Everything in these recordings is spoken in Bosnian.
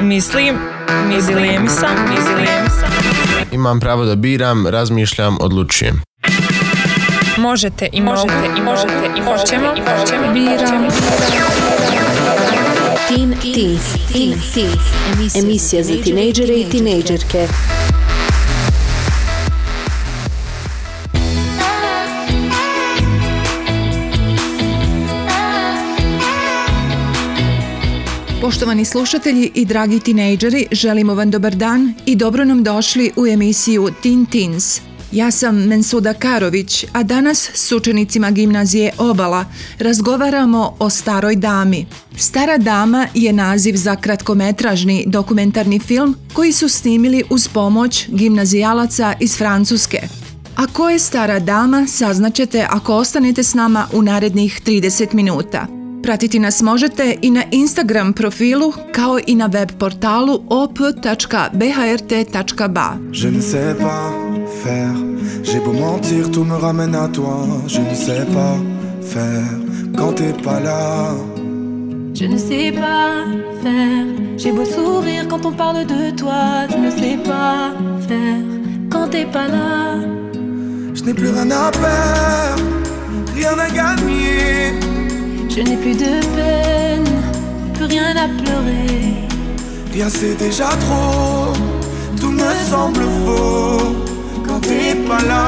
Mislim. Imam pravo da biram, razmišljam, odlučujem. Možete i hoćemo. Biram. Teen Teens. Emisija za tinejdžere i tinejdžerke. Poštovani slušatelji i dragi tinejdžeri, želimo vam dobar dan i dobro nam došli u emisiju Teen Teens. Ja sam Mensuda Karović, a danas s učenicima gimnazije Obala razgovaramo o Staroj dami. Stara dama je naziv za kratkometražni dokumentarni film koji su snimili uz pomoć gimnazijalaca iz Francuske. A ko je Stara dama saznaćete ako ostanete s nama u narednih 30 minuta. Pratiti nas možete i na Instagram profilu kao i na web portalu op.bhrt.ba. Je ne sais pas faire, j'ai beau mentir, tout me ramène à toi. Je ne sais pas faire quand t'es pas là. Je ne sais pas faire, j'ai beau sourire quand on parle de toi. Je ne sais pas faire quand t'es pas là. Je n'ai plus rien à perdre, rien à gagner. Je n'ai plus de peine, plus rien à pleurer. Rien c'est déjà trop, tout me semble faux. Quand t'es pas là,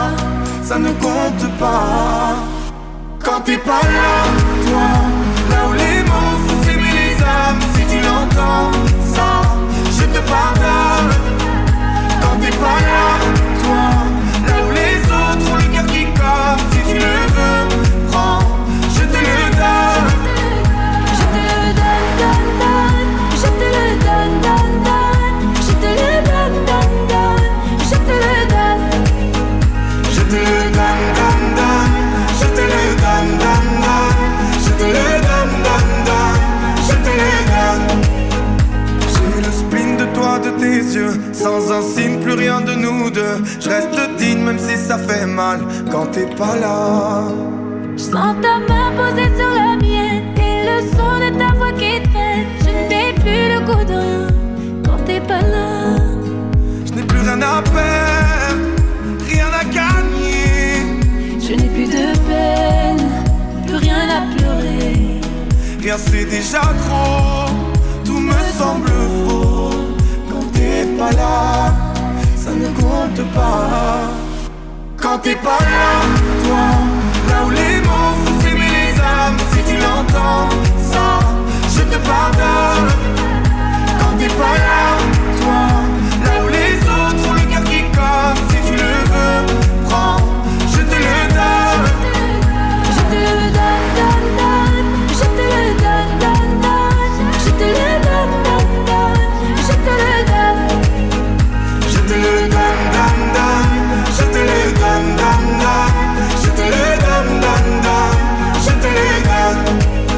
ça ne compte pas. Quand t'es pas là, toi, là où les mots font s'aimer les âmes. Si tu l'entends, ça, je te pardonne. Quand t'es pas là, toi, là où les autres ont le cœur qui colle. Si tu le veux, prends, je te le donne. Je te le donne, je te le donne, je te le donne, je te le donne. Je te le donne, je te le donne, je te le donne, je te le donne. J'ai le spleen de toi, de tes yeux, sans un signe, plus rien de nous deux. Je reste digne même si ça fait mal quand t'es pas là. Je sens ta main posée sur la mienne et le son de ta voix qui traîne. Je n'ai plus le goût de rien quand t'es pas là. Je n'ai plus rien à perdre, rien à gagner. Je n'ai plus de peine, plus rien à pleurer. Rien c'est déjà trop, tout me semble faux. Quand t'es pas là, ça ne compte pas. Quand t'es pas là, toi, là où les mots font s'aimer les âmes. Si tu l'entends, ça, je te pardonne. Quand t'es pas là, toi, là où les autres ont le cœur qui colle. Si tu le veux, prends, je te le donne. Je te le donne, je te le donne, je te le donne, je te le donne. Je te le donne, je te le donne, je te le donne, je te le donne.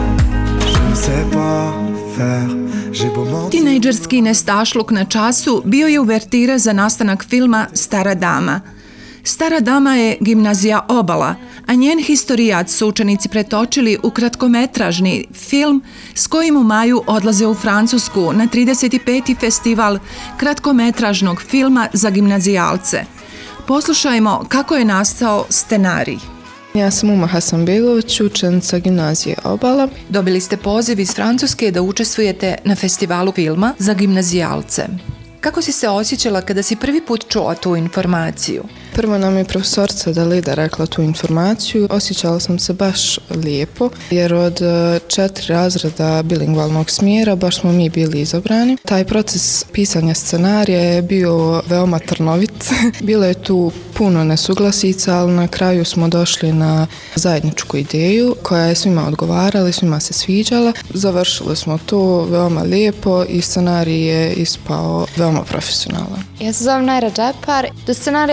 Je ne sais pas faire, j'ai beau mentir. Tinejdžerski nestašluk na času bio je uvertira za nastanak filma Stara dama. Stara dama je gimnazija Obala, a njen historijat su učenici pretočili u kratkometražni film s kojim u maju odlaze u Francusku na 35. festival kratkometražnog filma za gimnazijalce. Poslušajmo kako je nastao scenarij. Ja sam Uma Hasanbegović, učenica gimnazije Obala. Dobili ste poziv iz Francuske da učestvujete na festivalu filma za gimnazijalce. Kako si se osjećala kada si prvi put čula tu informaciju? Prvo nam je profesorica Dalida rekla tu informaciju. Osjećala sam se baš lijepo jer od 4 razreda bilingvalnog smjera baš smo mi bili izabrani. Taj proces pisanja scenarija je bio veoma trnovit. Bilo je tu puno nesuglasica, ali na kraju smo došli na zajedničku ideju koja je svima odgovarala i svima se sviđala. Završili smo to veoma lijepo i scenarij je ispao veoma profesionalan. Ja se zovem Najra Džepar. Do scenarija je zapravo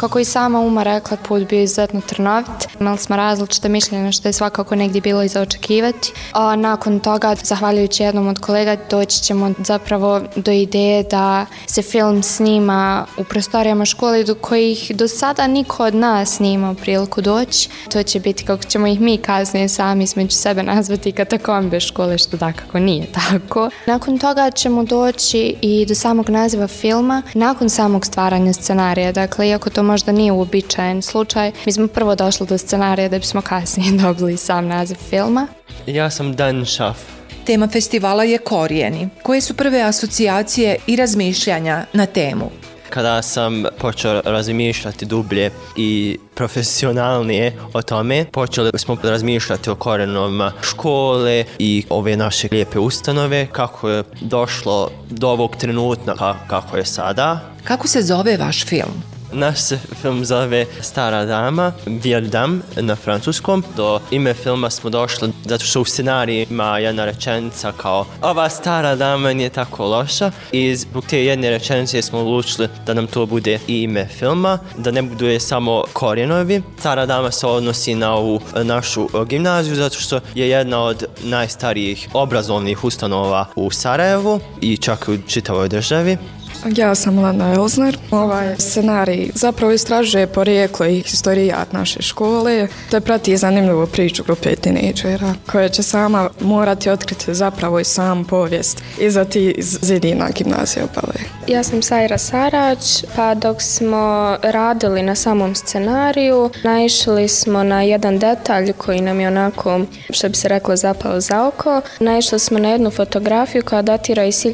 Kako i sama Uma rekla, put bio izuzetno trnovit. Imali smo različite mišljenja što je svakako negdje bilo i za očekivati. A nakon toga, zahvaljujući jednom od kolega, doći ćemo zapravo do ideje da se film snima u prostorijama škole do kojih do sada niko od nas nije imao priliku doći. To će biti, kako ćemo ih mi kasnije sami između sebe nazvati, katakombe škole, što dakako nije tako. Nakon toga ćemo doći i do samog naziva filma, nakon samog stvaranja scenarija. Dakle, iako to možda nije uobičajen slučaj, mi smo prvo došli do scenarija da bismo kasnije dobili sam naziv filma. Ja sam Dan Šaf. Tema festivala je korijeni. Koje su prve asocijacije i razmišljanja na temu? Kada sam počeo razmišljati dublje i profesionalnije o tome, počeli smo razmišljati o korijenima škole i ove naše lijepe ustanove, kako je došlo do ovog trenutka kako je sada. Kako se zove vaš film? Naš se film zove Stara dama, Vieille dame na francuskom. Do ime filma smo došli zato što u scenariju ima jedna rečenica kao ova stara dama nije tako loša i zbog te jedne rečenice smo odlučili da nam to bude ime filma, da ne bude samo korijenovi. Stara dama se odnosi na ovu našu gimnaziju zato što je jedna od najstarijih obrazovnih ustanova u Sarajevu i čak u čitavoj državi. Ja sam Lana Elzner. Ovaj scenarij zapravo istražuje porijeklo i historijat naše škole, te prati zanimljivu priču grupe tinejdžera koja će sama morati otkriti zapravo i sam povijest iza tih zidina gimnazije Opale. Ja sam Sajra Sarać, pa dok smo radili na samom scenariju, naišli smo na jedan detalj koji nam je onako, što bi se reklo, zapao za oko. Naišli smo na jednu fotografiju koja datira iz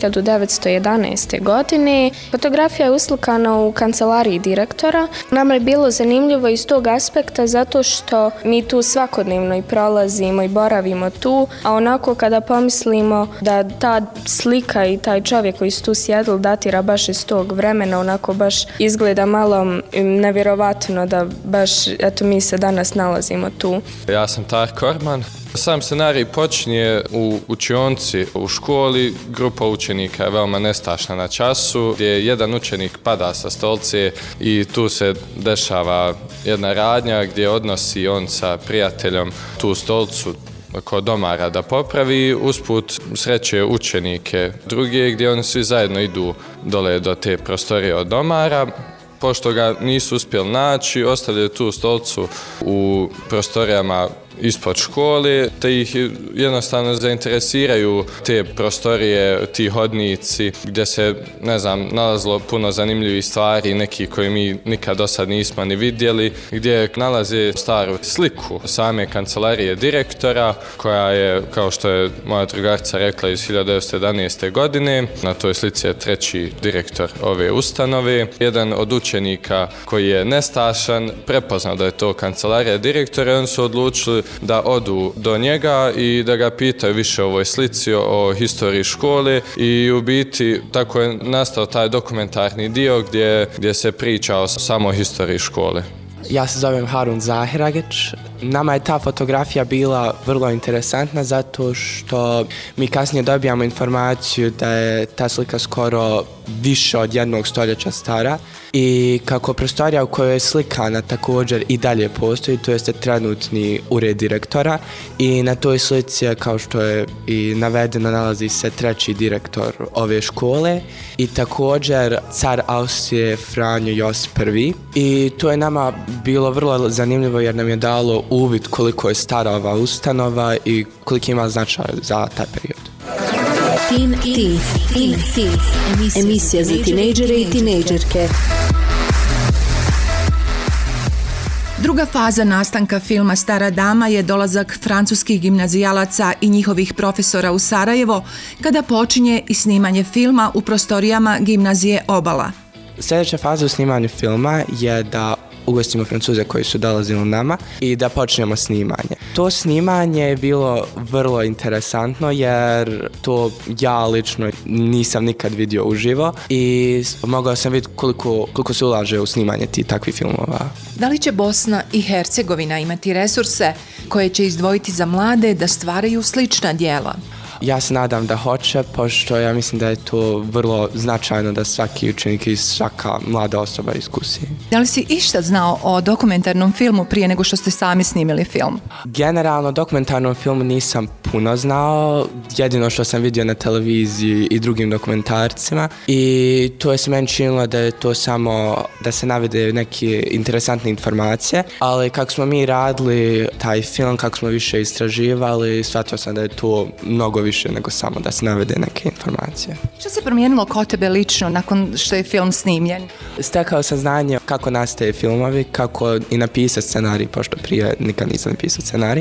1911. godine. Fotografija je uslikana u kancelariji direktora. Nama je bilo zanimljivo iz tog aspekta zato što mi tu svakodnevno i prolazimo i boravimo tu, a onako kada pomislimo da ta slika i taj čovjek koji su tu sjedili datira baš iz tog vremena, onako baš izgleda malo nevjerovatno da baš, eto, mi se danas nalazimo tu. Ja sam Tar Korman. Sam scenarij počinje u učionci u školi. Grupa učenika je veoma nestašna na času, gdje jedan učenik pada sa stolce i tu se dešava jedna radnja gdje odnosi on sa prijateljom tu stolcu kod domara da popravi. Usput sreće učenike druge gdje oni svi zajedno idu dole do te prostorije od domara. Pošto ga nisu uspjeli naći, ostavljaju tu stolcu u prostorijama ispod škole, te ih jednostavno zainteresiraju te prostorije, ti hodnici, gdje se, ne znam, nalazilo puno zanimljivih stvari, neki koji mi nikad do sad nismo ni vidjeli, gdje nalaze staru sliku same kancelarije direktora, koja je, kao što je moja drugarica rekla, iz 1911. godine. Na toj slici je treći direktor ove ustanove. Jedan od učenika koji je nestašan prepoznao da je to kancelarija direktora i oni su odlučili da odu do njega i da ga pitaju više o ovoj slici, o historiji škole i u biti tako je nastao taj dokumentarni dio gdje se priča o samoj historiji škole. Ja se zovem Harun Zahiragić. Nama je ta fotografija bila vrlo interesantna zato što mi kasnije dobijamo informaciju da je ta slika skoro više od 1 stoljeća stara i kako prostorija u kojoj je slikana također i dalje postoji, to jeste trenutni ured direktora i na toj slici je, kao što je i navedeno, nalazi se treći direktor ove škole i također car Austrije Franjo Josip I. I to je nama bilo vrlo zanimljivo jer nam je dalo uvid koliko je stara ova ustanova i koliko ima značaj za taj period. Teen Teens, emisija za tinejdžere i tinejdžerke. Druga faza nastanka filma Stara dama je dolazak francuskih gimnazijalaca i njihovih profesora u Sarajevo, kada počinje i snimanje filma u prostorijama gimnazije Obala. Sljedeća faza u snimanju filma je da ugostimo Francuze koji su dolazili nama i da počnemo snimanje. To snimanje je bilo vrlo interesantno jer to ja lično nisam nikad vidio uživo i mogao sam vidjeti koliko se ulaže u snimanje tih takvih filmova. Da li će Bosna i Hercegovina imati resurse koje će izdvojiti za mlade da stvaraju slična djela? Ja se nadam da hoće, pošto ja mislim da je to vrlo značajno da svaki učenik i svaka mlada osoba iskusi. Da li si išta znao o dokumentarnom filmu prije nego što ste sami snimili film? Generalno, o dokumentarnom filmu nisam puno znao, jedino što sam vidio na televiziji i drugim dokumentarcima i to je se meni činilo da je to samo da se navede neke interesantne informacije, ali kako smo mi radili taj film, kako smo više istraživali, shvatio sam da je to mnogo više nego samo da se navede neke informacije. Što se promijenilo kod tebe lično nakon što je film snimljen? Stekao sam znanje kako nastaje filmovi, kako i napisati scenarij, pošto prije nikad nisam napisao scenarij,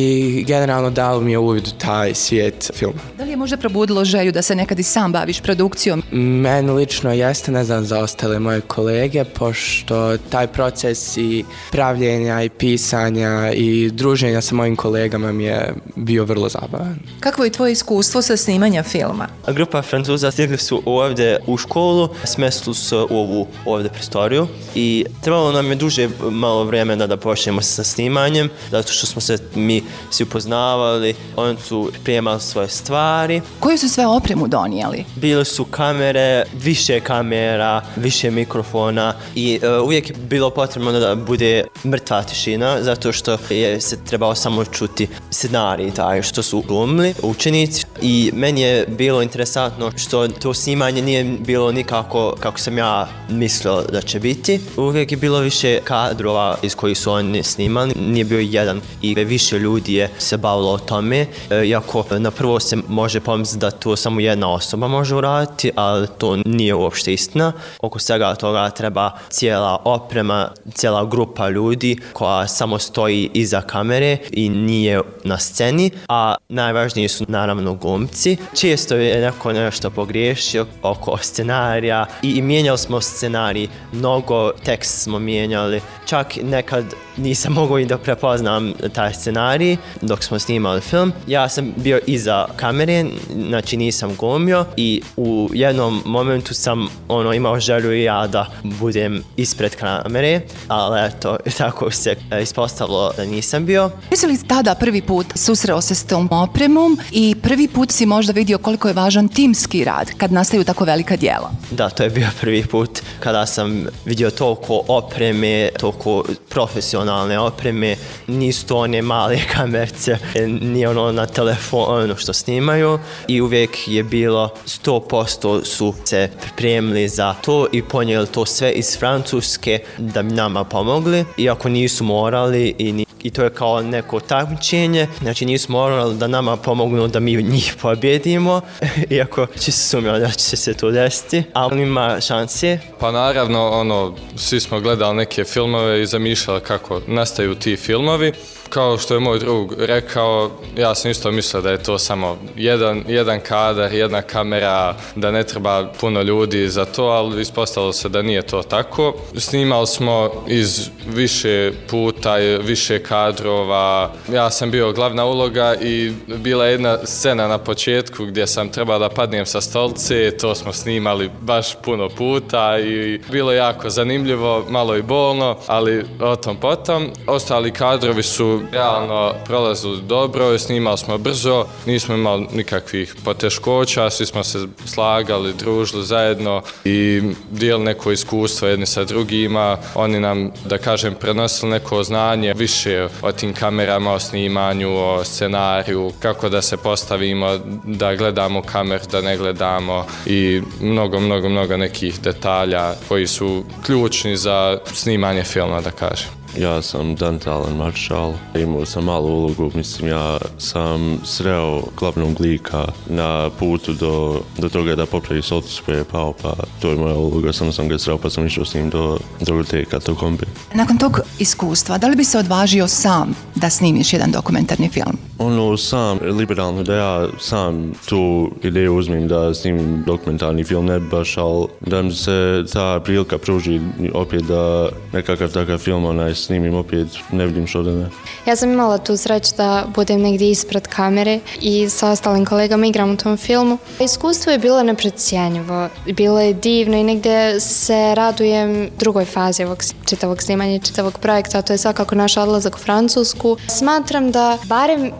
i generalno dao mi je uvid u taj svijet filma. Da li je možda probudilo želju da se nekad i sam baviš produkcijom? Meni lično jeste, ne znam za ostale moje kolege, pošto taj proces i pravljenja i pisanja i druženja sa mojim kolegama mi je bio vrlo zabavan. Kakvo je tvoje iskustvo sa snimanja filma? Grupa Francuza stigli su ovdje u školu, smestili su u ovu ovdje prostoriju i trebalo nam je duže malo vremena da počnemo sa snimanjem, zato što smo se mi svi upoznavali, oni su pripremali svoje stvari. Koju su sve opremu donijeli? Bile su kamere, više kamera, više mikrofona i uvijek je bilo potrebno da bude mrtva tišina, zato što je se trebao samo čuti scenarij taj što su glumili učenici i meni je bilo interesantno što to snimanje nije bilo nikako kako sam ja mislio da će biti. Uvijek je bilo više kadrova iz kojih su oni snimali, nije bio jedan i više ljudi je se bavilo o tome, iako na prvo se može pomisliti da to samo jedna osoba može uraditi, ali to nije uopšte istina. Oko svega toga treba cijela oprema, cijela grupa ljudi koja samo stoji iza kamere i nije na sceni, a najvažniji su naravno glumci. Često je neko nešto pogriješio oko scenarija i mijenjali smo scenarij, mnogo tekst smo mijenjali, čak nekad nisam mogao i da prepoznam taj scenarij dok smo snimali film. Ja sam bio iza kamere, znači nisam glumio i u jednom momentu sam imao želju i ja da budem ispred kamere, ali eto, tako se ispostavilo da nisam bio. Jesi li tada prvi put susreo se s tom opremom i prvi put si možda vidio koliko je važan timski rad kad nastaju tako velika djela? Da, to je bio prvi put kada sam vidio toliko opreme, toliko profesionalne opreme, nisu to one male kamerce, nije na telefonu što snimaju i uvijek je bilo 100% su se pripremili za to i ponijeli to sve iz Francuske da bi nama pomogli, iako nisu morali i to je kao neko takmičenje, znači nisu morali da nama pomognu da mi njih pobjedimo, iako će se sumnjati da će se to desiti, ali ima šanse. Pa naravno, svi smo gledali neke filmove i zamišljali kako nastaju ti filmovi. Kao što je moj drug rekao, ja sam isto mislio da je to samo jedan kadar, jedna kamera, da ne treba puno ljudi za to, ali ispostavilo se da nije to tako. Snimali smo iz više puta, više kadrova. Ja sam bio glavna uloga i bila je jedna scena na početku gdje sam trebao da padnem sa stolice, to smo snimali baš puno puta i bilo je jako zanimljivo, malo i bolno, ali o tom potom. Ostali kadrovi su realno prolazili dobro, snimali smo brzo, nismo imali nikakvih poteškoća, svi smo se slagali, družili zajedno i dijelili neko iskustvo jedni sa drugima. Oni nam, da kažem, prenosili neko znanje više o tim kamerama, o snimanju, o scenariju, kako da se postavimo, da gledamo kamer, da ne gledamo i mnogo nekih detalja koji su ključni za snimanje filma, da kažem. Ja sam Dante Alan Marshall, imao sam malu ulogu, ja sam sreo glavnog lika na putu do toga da popravi stolicu koji je pao, pa to je moja uloga, samo sam ga sreo pa sam išao s njim do drugoteka, do kombi. Nakon tog iskustva, da li bi se odvažio sam da snimiš jedan dokumentarni film? Sam, liberalno da ja sam tu ideju uzmem da snimim dokumentarni film, ne baš, ali da mi se ta prilika pruži opet da nekakav takav film snimim opet, ne vidim što da ne. Ja sam imala tu sreću da budem negdje ispred kamere i sa ostalim kolegama igram u tom filmu. Iskustvo je bilo neprocjenjivo, bilo je divno i negdje se radujem drugoj fazi ovog čitavog snimanja, čitavog projekta, a to je svakako naš odlazak u Francusku. Smatram da barem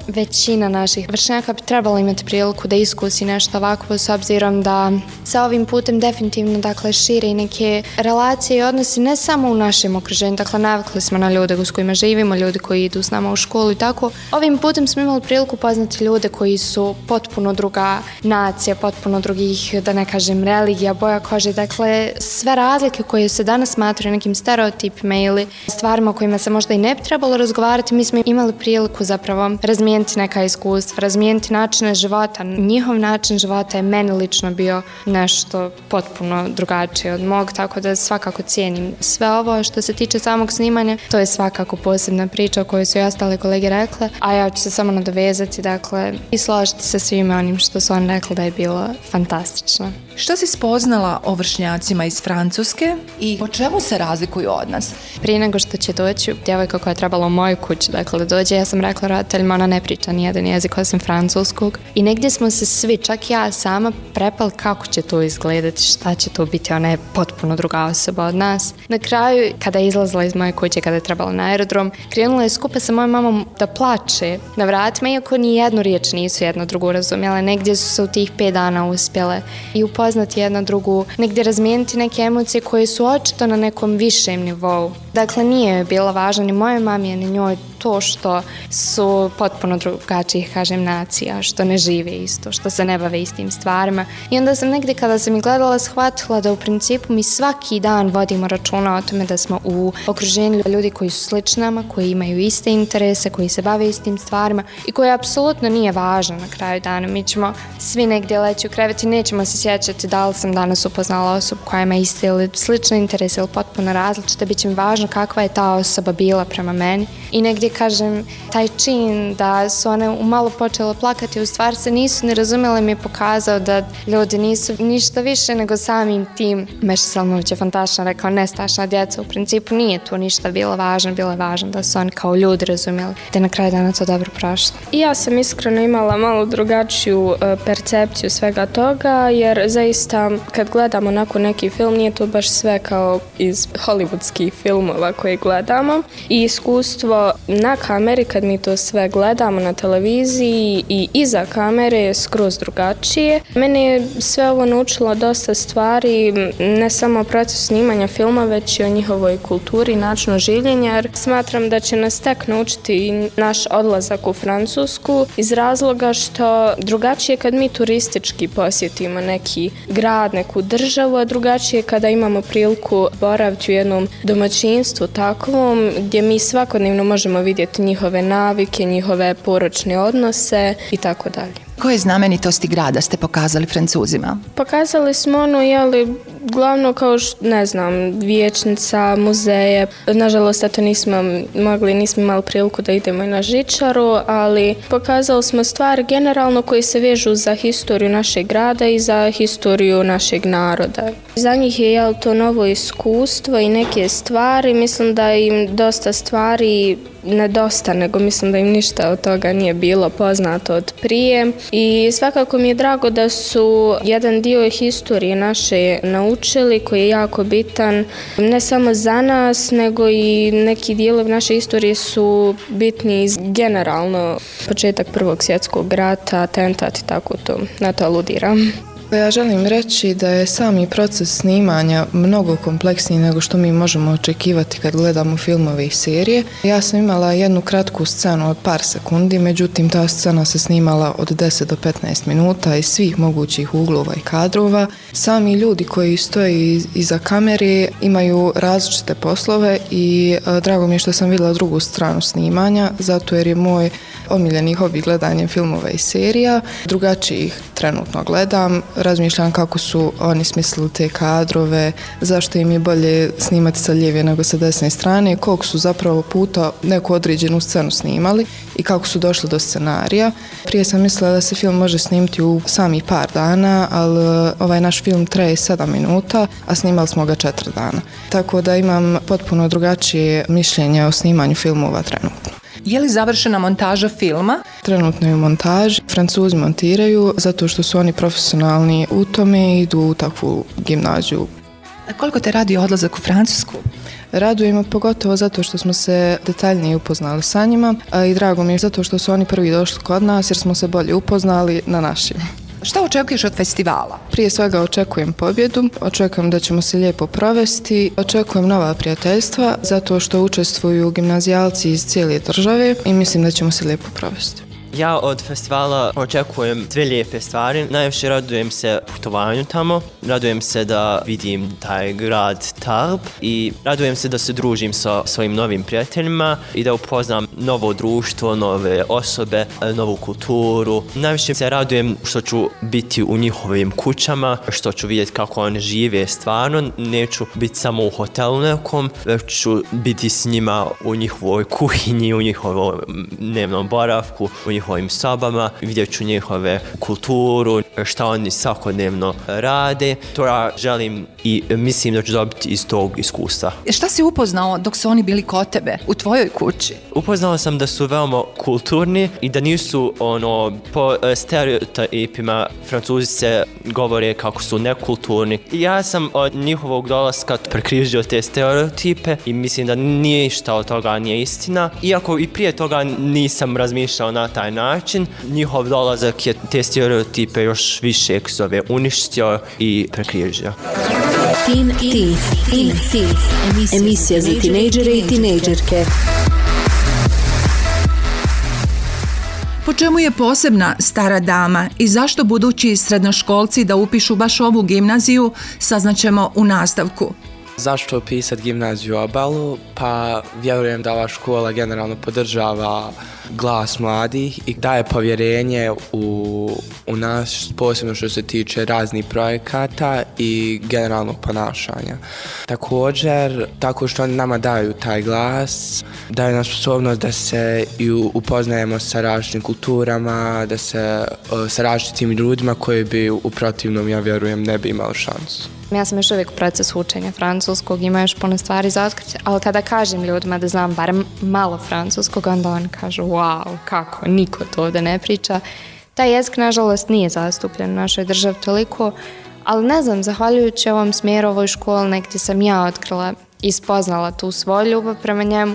većina naših vršnjaka bi trebalo imati priliku da iskusi nešto ovako, s obzirom da sa ovim putem definitivno dakle širi neke relacije i odnosi ne samo u našem okruženju, dakle navikli smo na ljude s kojima živimo, ljudi koji idu s nama u školu i tako. Ovim putem smo imali priliku poznati ljude koji su potpuno druga nacija, potpuno drugih, da ne kažem, religija, boja kože, dakle sve razlike koje se danas smatraju nekim stereotipima ili stvarima o kojima se možda i ne bi trebalo razgovarati, mi smo imali priliku zapravo razmijeniti neka iskustva, razmijeniti načine života. Njihov način života je meni lično bio nešto potpuno drugačije od mog, tako da svakako cijenim sve ovo. Što se tiče samog snimanja, to je svakako posebna priča o kojoj su i ostale kolege rekle, a ja ću se samo nadovezati, dakle, i složiti se svime onim što su oni rekli da je bilo fantastično. Što si spoznala o vršnjacima iz Francuske i po čemu se razlikuju od nas? Prije nego što će doći djevojka koja je trebala u moju kuću, dakle da dođe, ja sam rekla roditeljima, ona ne priča nijedan jezik osim francuskog. I negdje smo se svi, čak ja sama, prepali kako će to izgledati, šta će to biti, ona je potpuno druga osoba od nas. Na kraju, kada je izlazila iz moje kuće, kada je trebala na aerodrom, krenula je skupa sa mojom mamom da plače na vratima, iako ni jednu riječ nisu jedno drugu razumjela. Negdje su se u tih 5 dana uspjele i upoznati jedna drugu, negdje razmijeniti neke emocije koje su očito na nekom višem nivou. Dakle, nije bilo važno ni mojoj mami, ni njoj to što su potpuno drugačijih, kažem, nacija, što ne žive isto, što se ne bave istim stvarima. I onda sam negdje kada sam ih gledala shvatila da u principu mi svaki dan vodimo računa o tome da smo u okruženju ljudi koji su slični nama, koji imaju iste interese, koji se bave istim stvarima i koje apsolutno nije važno na kraju dana. Mi ćemo svi negdje leći u krevet i nećemo se sjećati da li sam danas upoznala osobu koja ima iste ili slične interese ili potpuno različite. Bit će mi važno kakva je ta osoba bila prema meni. I negdje, kažem, taj čin da su one umalo počele plakati, u stvari se nisu ni razumjele, mi je pokazao da ljudi nisu ništa više nego samim tim. Meša Selmović je fantastično rekao, nestašna djeca, u principu nije tu ništa bilo važno je važno da su oni kao ljudi razumjeli, da na kraju dana to dobro prošlo. I ja sam iskreno imala malo drugačiju percepciju svega toga, jer zaista kad gledamo onako neki film, nije to baš sve kao iz hollywoodskih filmova koje gledamo i iskustvo na kameri kad mi to sve gledamo na televiziji i iza kamere je skroz drugačije. Mene je sve ovo naučilo dosta stvari, ne samo o procesu snimanja filma, već i o njihovoj kulturi, načinu življenja, jer smatram da će nas tek naučiti i naš odlazak u Francusku iz razloga što drugačije kad mi turistički posjetimo neki grad, neku državu, a drugačije kada imamo priliku boraviti u jednom domaćinstvu takvom gdje mi svakodnevno možemo vidjeti njihove navike, njihove poročne odnose i tako dalje. Koje znamenitosti grada ste pokazali Francuzima? Pokazali smo glavno kao vijećnica, muzeje. Nažalost, nismo imali priliku da idemo i na žičaru, ali pokazali smo stvari generalno koji se vežu za historiju našeg grada i za historiju našeg naroda. Za njih je to novo iskustvo i neke stvari. Mislim da im dosta stvari ne dosta, nego mislim da im ništa od toga nije bilo poznato od prije. I svakako mi je drago da su jedan dio historije naše naučili koji je jako bitan, ne samo za nas, nego i neki dijelovi naše istorije su bitni generalno. Početak Prvog svjetskog rata, atentat i tako to, na to aludiram. Ja želim reći da je sami proces snimanja mnogo kompleksniji nego što mi možemo očekivati kad gledamo filmove i serije. Ja sam imala jednu kratku scenu od par sekundi, međutim ta scena se snimala od 10 do 15 minuta iz svih mogućih uglova i kadrova. Sami ljudi koji stoje iza kamere imaju različite poslove i drago mi je što sam vidjela drugu stranu snimanja, zato jer je moj omiljeni hobi gledanje filmova i serija. Drugačije ih trenutno gledam, razmišljam kako su oni smislili te kadrove, zašto im je bolje snimati sa lijeve nego sa desne strane, koliko su zapravo puta neku određenu scenu snimali i kako su došli do scenarija. Prije sam mislila da se film može snimiti u sami par dana, ali ovaj naš film traje 7 minuta, a snimali smo ga 4 dana. Tako da imam potpuno drugačije mišljenje o snimanju filmova trenutno. Je li završena montaža filma? Trenutno je u montaži. Francuzi montiraju zato što su oni profesionalni u tome i idu u takvu gimnaziju. A koliko te radi odlazak u Francusku? Raduje me pogotovo zato što smo se detaljnije upoznali sa njima i drago mi je zato što su oni prvi došli kod nas jer smo se bolje upoznali na našim. Šta očekuješ od festivala? Prije svega očekujem pobjedu, očekujem da ćemo se lijepo provesti, očekujem nova prijateljstva zato što učestvuju gimnazijalci iz cijele države i mislim da ćemo se lijepo provesti. Ja od festivala očekujem dve lijepe stvari. Najviše radujem se putovanju tamo, radujem se da vidim taj grad Tarbes i radujem se da se družim sa svojim novim prijateljima i da upoznam novo društvo, nove osobe, novu kulturu. Najviše se radujem što ću biti u njihovim kućama, što ću vidjeti kako oni žive stvarno. Neću biti samo u hotelu nekom, već ću biti s njima u njihovoj kuhinji, u njihovom dnevnom boravku, u njihovim sobama, vidjet ću njihove kulturu, šta oni svakodnevno rade. To ja želim i mislim da ću dobiti iz tog iskustva. Šta si upoznao dok su oni bili kod tebe, u tvojoj kući? Upoznao sam da su veoma kulturni i da nisu po stereotipima. Francuzi se govore kako su nekulturni. Ja sam od njihovog dolaska prekrižio te stereotipe i mislim da ništa od toga nije istina. Iako i prije toga nisam razmišljao na taj način, njihov dolazak je te stereotipe još više uništio i prekrižio. Teen Teens, emisija za tinejdžere i tinejdžerke. Po čemu je posebna Stara dama i zašto budući srednjoškolci da upišu baš ovu gimnaziju, saznaćemo u nastavku. Zašto upisati gimnaziju Obalu? Pa vjerujem da ova škola generalno podržava glas mladih i daje povjerenje u nas, posebno što se tiče raznih projekata i generalnog ponašanja. Također, tako što oni nama daju taj glas, daju nam sposobnost da se i upoznajemo sa različitim kulturama, da se sa različitim ljudima koji bi u protivnom, ja vjerujem, ne bi imali šansu. Ja sam još uvijek u procesu učenja francuskog, ima još puno stvari za otkriti, ali kada kažem ljudima da znam barem malo francuskog, onda oni kažu wow, kako, niko to ovdje ne priča. Taj jezik, nažalost, nije zastupljen u našoj državi toliko, ali ne znam, zahvaljujući ovom smjeru, ovoj školi, negdje sam ja otkrila i spoznala tu svoju ljubav prema njemu.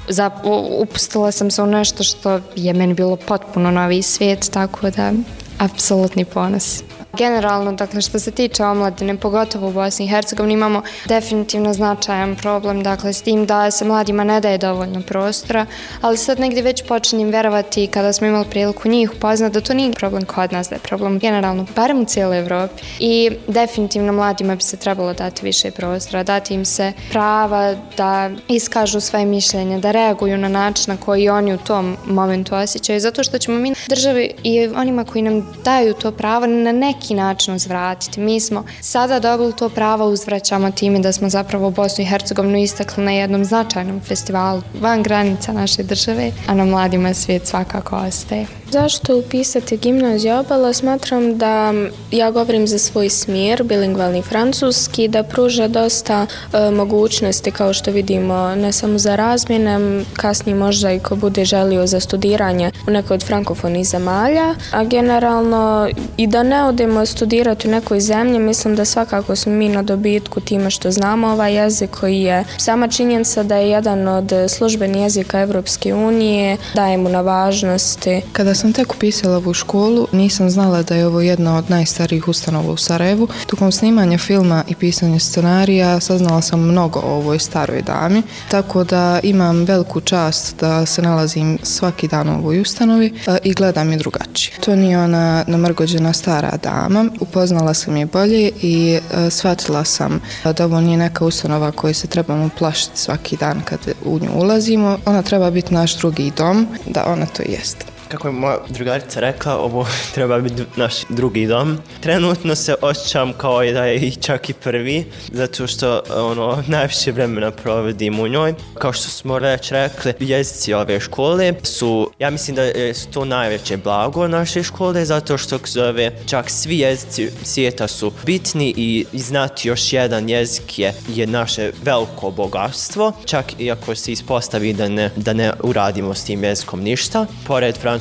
Upustila sam se u nešto što je meni bilo potpuno novi svijet, tako da apsolutni ponos. Generalno, dakle, što se tiče omladine, pogotovo u Bosni i Hercegovini, imamo definitivno značajan problem, dakle, s tim da se mladima ne daje dovoljno prostora, ali sad negdje već počinjem vjerovati kada smo imali priliku njih upoznati da to nije problem kod nas, da je problem generalno, barem u cijeloj Evropi. I definitivno mladima bi se trebalo dati više prostora, dati im se prava da iskažu svoje mišljenje, da reaguju na način na koji oni u tom momentu osjećaju, zato što ćemo mi državi i onima koji nam daju to pravo na neki način uzvratiti. Mi smo sada dobili to pravo, uzvraćamo time da smo zapravo Bosnu i Hercegovinu istakli na jednom značajnom festivalu van granica naše države, a na mladima svijet svakako ostaje. Zašto upisati gimnaziju Obala? Smatram da ja govorim za svoj smjer, bilingvalni francuski, da pruža dosta mogućnosti, kao što vidimo, ne samo za razmjene, kasnije možda i ko bude želio za studiranje u nekoj od frankofonih zemalja, a generalno i da ne odemo studirati u nekoj zemlji, mislim da svakako smo mi na dobitku time što znamo ovaj jezik koji je sama činjenica da je jedan od službenih jezika Evropske unije, daje mu na važnosti. Kada sam tek upisala ovu školu, nisam znala da je ovo jedna od najstarijih ustanova u Sarajevu. Tokom snimanja filma i pisanja scenarija saznala sam mnogo o ovoj staroj dami, tako da imam veliku čast da se nalazim svaki dan u ovoj ustanovi i gledam je drugačije. To nije ona namrgođena stara dama, upoznala sam je bolje i shvatila sam da ovo nije neka ustanova koju se trebamo plašiti svaki dan kad u nju ulazimo. Ona treba biti naš drugi dom, da ona to jest. Kako je moja drugarica rekla, ovo treba biti naš drugi dom. Trenutno se osjećam kao da je čak i prvi, zato što najviše vremena provodim u njoj. Kao što smo već rekli, jezici ove škole su, ja mislim da su to najveće blago naše škole, zato što čak svi jezici svijeta su bitni i znati još jedan jezik je naše veliko bogatstvo, čak i ako se ispostavi da ne uradimo s tim jezikom ništa. Pored francuskog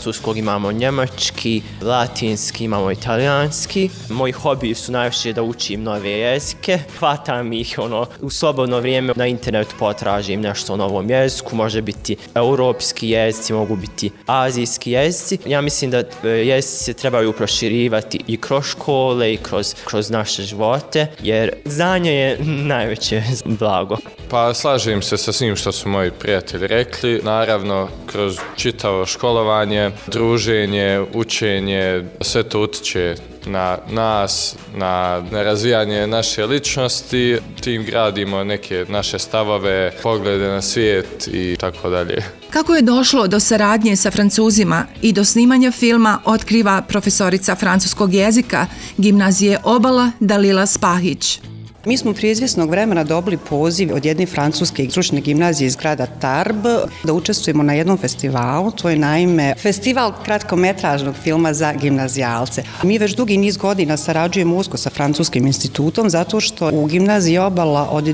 francuskog, imamo njemački, latinski, imamo italijanski. Moji hobiji su najviše da učim nove jezike. Hvatam ih u slobodno vrijeme na internetu, potražim nešto o novom jeziku. Može biti europski jezici, mogu biti azijski jezici. Ja mislim da jezici se trebaju proširivati i kroz škole i kroz naše živote, jer znanje je najveće blago. Pa slažem se sa svim što su moji prijatelji rekli. Naravno, kroz čitavo školovanje, druženje, učenje, sve to utiče na nas, na razvijanje naše ličnosti. Tim gradimo neke naše stavove, poglede na svijet i tako dalje. Kako je došlo do saradnje sa Francuzima i do snimanja filma otkriva profesorica francuskog jezika Gimnazije Obala Dalila Spahić. Mi smo prije izvjesnog vremena dobili poziv od jedne francuske stručne gimnazije iz grada Tarbes da učestvujemo na jednom festivalu. To je naime festival kratkometražnog filma za gimnazijalce. Mi već dugi niz godina sarađujemo usko sa Francuskim institutom zato što u Gimnaziji Obala od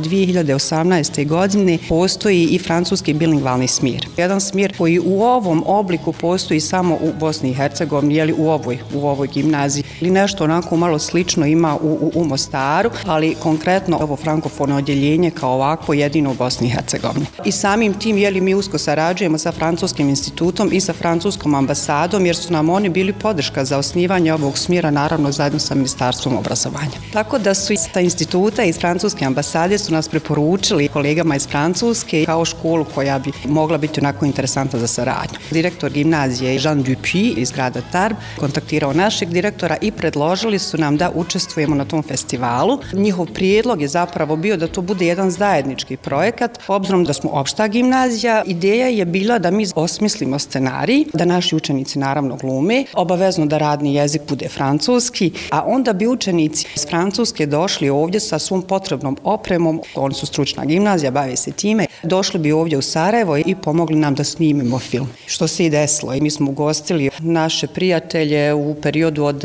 2018. godine postoji i francuski bilingvalni smjer. Jedan smjer koji u ovom obliku postoji samo u Bosni i Hercegovini, jeli u ovoj gimnaziji. Ili nešto onako malo slično ima u Mostaru, ali konkretno ovo frankofono odjeljenje kao ovako jedino u Bosni i Hercegovini. I samim tim mi usko sarađujemo sa Francuskim institutom i sa Francuskom ambasadom jer su nam oni bili podrška za osnivanje ovog smjera, naravno zajedno sa Ministarstvom obrazovanja. Tako da su iz ta instituta i iz Francuske ambasade su nas preporučili kolegama iz Francuske kao školu koja bi mogla biti onako interesantna za saradnju. Direktor gimnazije Jean Dupuis iz grada Tarbes kontaktirao našeg direktora i predložili su nam da učestvujemo na tom festivalu. Njihov prijedlog je zapravo bio da to bude jedan zajednički projekat. Obzirom da smo opšta gimnazija, ideja je bila da mi osmislimo scenarij, da naši učenici naravno glume, obavezno da radni jezik bude francuski, a onda bi učenici iz Francuske došli ovdje sa svom potrebnom opremom, oni su stručna gimnazija, bave se time, došli bi ovdje u Sarajevo i pomogli nam da snimimo film. Što se i desilo. I mi smo ugostili naše prijatelje u periodu od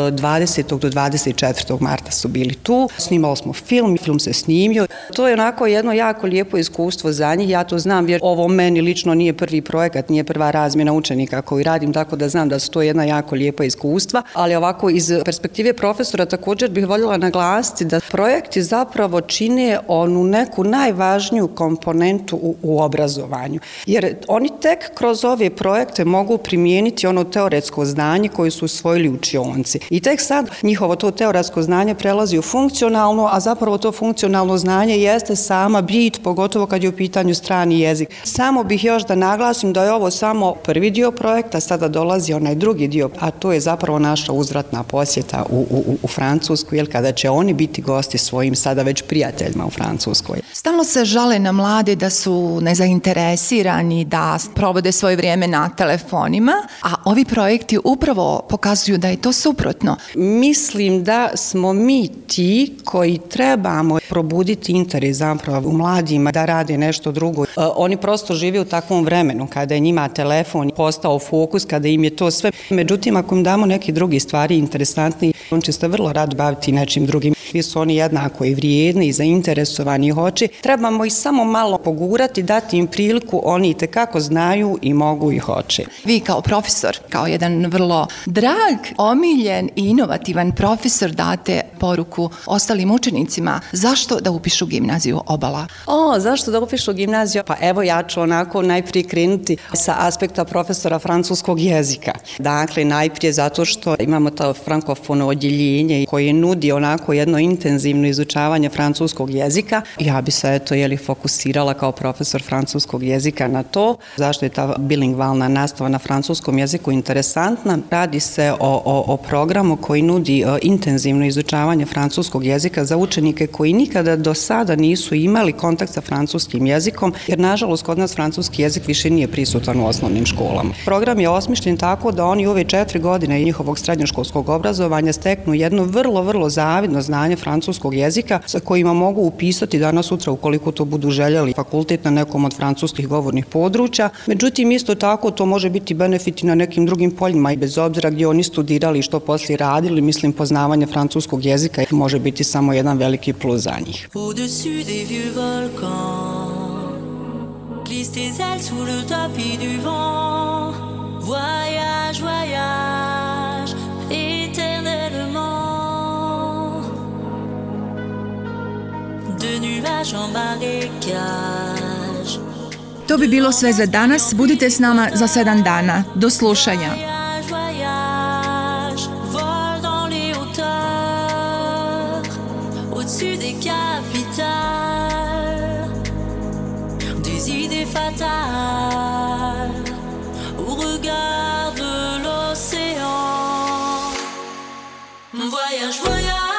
20. do 24. marta su bili tu. Snimali smo film se snimio. To je onako jedno jako lijepo iskustvo za njih. Ja to znam jer ovo meni lično nije prvi projekat, nije prva razmjena učenika koju radim, tako da znam da su to jedna jako lijepa iskustva. Ali ovako iz perspektive profesora također bih voljela naglasiti da projekti zapravo čine onu neku najvažniju komponentu u obrazovanju. Jer oni tek kroz ove projekte mogu primijeniti ono teoretsko znanje koje su usvojili učionci. I tek sad njihovo to teoretsko znanje prelazi u funkcionalno, a zapravo to funkcionalno znanje jeste sama bit, pogotovo kad je u pitanju strani jezik. Samo bih još da naglasim da je ovo samo prvi dio projekta, sada dolazi onaj drugi dio, a to je zapravo naša uzvratna posjeta u Francusku, jer kada će oni biti gosti svojim sada već prijateljima u Francuskoj. Stalno se žale na mlade da su nezainteresirani, da provode svoje vrijeme na telefonima, a ovi projekti upravo pokazuju da je to suprotno. Mislim da smo mi ti koji trebamo probuditi interes zapravo u mladima da rade nešto drugo. Oni prosto žive u takvom vremenu kada je njima telefon postao fokus, kada im je to sve. Međutim, ako im damo neke druge stvari interesantni, on će se vrlo rado baviti nečim drugim. Svi su oni jednako i vrijedni i zainteresovani i hoće. Trebamo ih samo malo pogurati, dati im priliku, oni itekako znaju i mogu i hoće. Vi kao profesor, kao jedan vrlo drag, omiljen i inovativan profesor date poruku ostalim učenicima zašto da upišu gimnaziju Obala? Zašto da upišu gimnaziju? Pa evo ja ću onako najprije krenuti sa aspekta profesora francuskog jezika. Dakle, najprije zato što imamo to frankofono odjeljenje koje nudi onako jedno intenzivno izučavanje francuskog jezika. Ja bi se fokusirala kao profesor francuskog jezika na to. Zašto je ta bilingvalna nastava na francuskom jeziku interesantna? Radi se o programu koji nudi intenzivno izučavanje francuskog jezika za učenike koji nikada do sada nisu imali kontakt sa francuskim jezikom, jer nažalost kod nas francuski jezik više nije prisutan u osnovnim školama. Program je osmišljen tako da oni ove 4 godine njihovog srednjoškolskog obrazovanja steknu jedno vrlo zavidno znanje francuskog jezika sa kojima mogu upisati danas sutra ukoliko to budu željeli fakultet na nekom od francuskih govornih područja. Međutim, isto tako to može biti benefiti na nekim drugim poljima i bez obzira gdje oni studirali i što poslije radili, mislim poznavanje francuskog jezika može biti samo jedan veliki plus za njih. Au-dessus des vieux volcans glissent tes ailes sous le tapis du vent. Voyage, voyage, éternellement. De nuages en marécage. To bi bilo sve za danas. Budite s nama za 7 dana. Do slušanja. Au-dessus des capitales, des idées fatales, au regard de l'océan. Voyage, voyage.